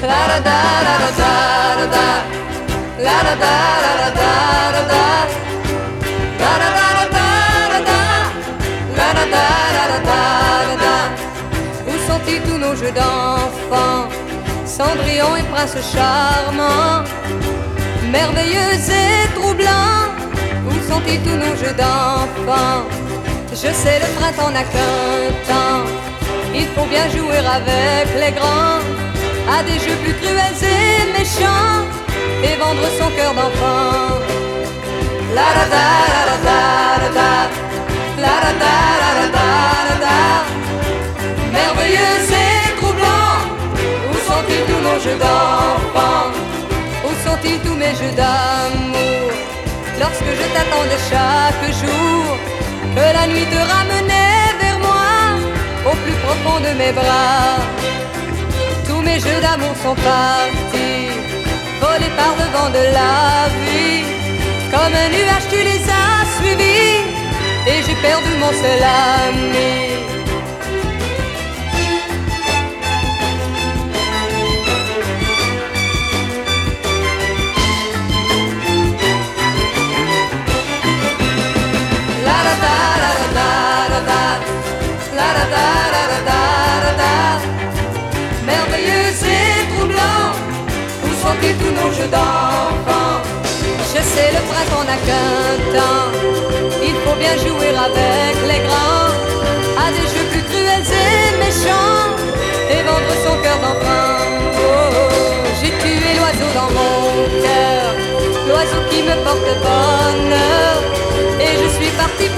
La da da da da da da, la da da da da da da, la da da da da da, la da da da da da. Où sont-ils tous nos jeux d'enfants, Cendrillon et Prince charmant, merveilleux et troublants? Où sont-ils tous nos jeux d'enfants? Je sais, le printemps n'a qu'un temps, il faut bien jouer avec les grands à des jeux plus cruels et méchants et vendre son cœur d'enfant. La da da da da da da, la da da da da da da. Merveilleux et troublant, où sont-ils tous nos jeux d'enfants? Où sont-ils tous mes jeux d'amour? Lorsque je t'attendais chaque jour, que la nuit te ramenait vers moi au plus profond de mes bras. Tous mes jeux d'amour sont partis, volés par le vent de la vie. Comme un nuage tu les as suivis, et j'ai perdu mon seul ami. La da da da da da da, la da da da da da da. Merveilleux et troublant, où sont-ils tous nos jeux d'enfants? Je sais, le printemps n'a qu'un temps, il faut bien jouer avec les grands à des jeux plus cruels et méchants et vendre son cœur d'enfant. Oh, oh, j'ai tué l'oiseau dans mon cœur, l'oiseau qui me porte bonheur, et je suis parti